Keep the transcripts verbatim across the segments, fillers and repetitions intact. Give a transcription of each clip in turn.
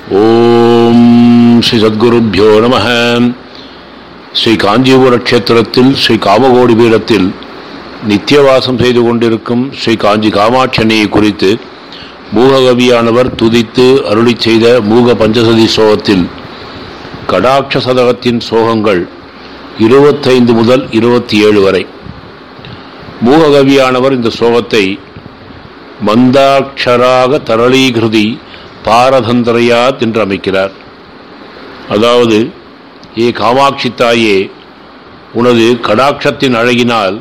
ஓம் ஸ்ரீ சத்குருப்யோ நமஹ. ஸ்ரீ காஞ்சிபுர க்ஷேத்திரத்தில் ஸ்ரீ காமகோடி பீடத்தில் நித்தியவாசம் செய்து கொண்டிருக்கும் ஸ்ரீ காஞ்சி காமாட்சணியை குறித்து மூககவியானவர் துதித்து அருளி செய்த மூக பஞ்சசதி சோகத்தில் கடாட்ச சதகத்தின் சோகங்கள் இருபத்தைந்து முதல் இருபத்தி ஏழு வரை. மூககவியானவர் இந்த சோகத்தை மந்தாட்சராக தரளீகிருதி பாரதந்திரையாத் என்று அமைக்கிறார். அதாவது, ஏ காமாட்சி தாயே, உனது கடாட்சத்தின் அழகினால்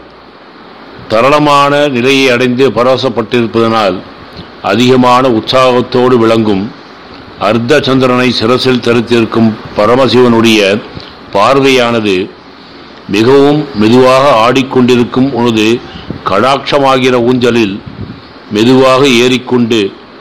தரளமான நிலையை அடைந்து பரவசப்பட்டிருப்பதனால் அதிகமான உற்சாகத்தோடு விளங்கும் அர்த்த சந்திரனை சிரசில் தரித்திருக்கும் பரமசிவனுடைய பார்வையானது மிகவும் மெதுவாக ஆடிக்கொண்டிருக்கும் உனது கடாட்சமாகிற ஊஞ்சலில் மெதுவாக ஏறிக்கொண்டு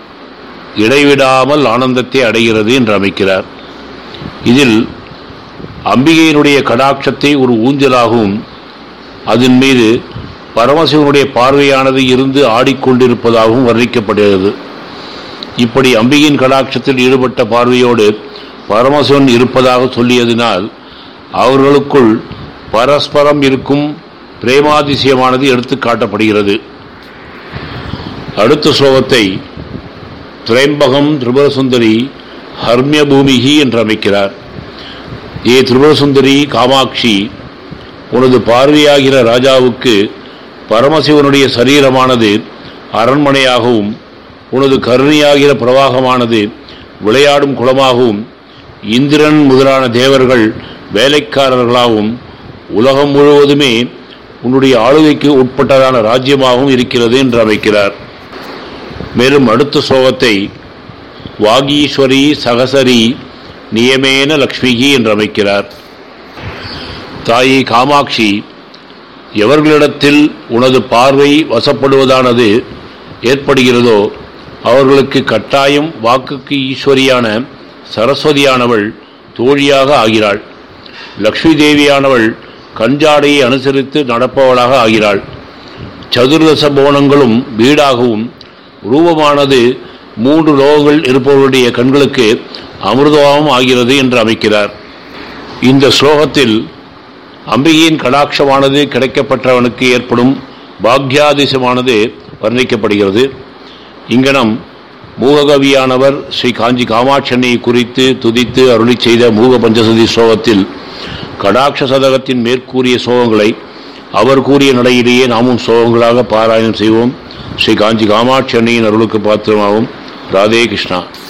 இடைவிடாமல் ஆனந்தத்தை அடைகிறது என்று அமைக்கிறார். இதில் அம்பிகையினுடைய கடாட்சத்தை ஒரு ஊஞ்சலாகவும் அதன் மீது பரமசிவனுடைய பார்வையானது இருந்து ஆடிக்கொண்டிருப்பதாகவும் வர்ணிக்கப்படுகிறது. இப்படி அம்பிகையின் கடாட்சத்தில் ஈடுபட்ட பார்வையோடு பரமசிவன் இருப்பதாக சொல்லியதினால் அவர்களுக்குள் பரஸ்பரம் இருக்கும் பிரேமாதிசயமானது எடுத்து காட்டப்படுகிறது. அடுத்த ஸ்லோகத்தை திரைம்பகம் திரிபுரசுந்தரி ஹர்மிய பூமிகி என்று அமைக்கிறார். ஏ திரிபுரசுந்தரி காமாட்சி, உனது பார்வையாகிற ராஜாவுக்கு பரமசிவனுடைய சரீரமானது அரண்மனையாகவும் உனது கருணையாகிற பிரவாகமானது விளையாடும் குளமாகவும் இந்திரன் முதலான தேவர்கள் வேலைக்காரர்களாகவும் உலகம் முழுவதுமே உன்னுடைய ஆளுகைக்கு உட்பட்டதான ராஜ்யமாகவும் இருக்கிறது என்று அமைக்கிறார். மேலும் அடுத்த ஸ்லோகத்தை வாகீஸ்வரி சகசரி நியமேன லக்ஷ்மிகி என்று அமைக்கிறார். தாயே காமாட்சி, எவர்களிடத்தில் உனது பார்வை வசப்படுவதானது ஏற்படுகிறதோ அவர்களுக்கு கட்டாயம் வாக்குக்கு ஈஸ்வரியான சரஸ்வதியானவள் தோழியாக ஆகிறாள். லக்ஷ்மி தேவியானவள் கஞ்சாடையை அனுசரித்து நடப்பவளாக ஆகிறாள். சதுர்தச போனங்களும் வீடாகவும் ரூபமானது மூன்று லோகங்கள் இருப்பவருடைய கண்களுக்கு அமிர்தமாகவும் ஆகிறது என்று அமைக்கிறார். இந்த ஸ்லோகத்தில் அம்பிகையின் கடாட்சமானது கிடைக்கப்பட்டவனுக்கு ஏற்படும் பாக்யாதிசமானது வர்ணிக்கப்படுகிறது. இங்கனம் மூககவியானவர் ஸ்ரீ காஞ்சி காமாட்சணியை குறித்து துதித்து அருளி செய்த மூக பஞ்சசதி ஸ்லோகத்தில் கடாட்ச சதகத்தின் மேற்கூறிய சோகங்களை அவர் கூறிய நடையிலேயே நாமும் சோகங்களாக பாராயணம் செய்வோம். ஸ்ரீ காஞ்சி காமாட்சி அன்னையின் அருளுக்கு பாத்திரமாகும். ராதே கிருஷ்ணா.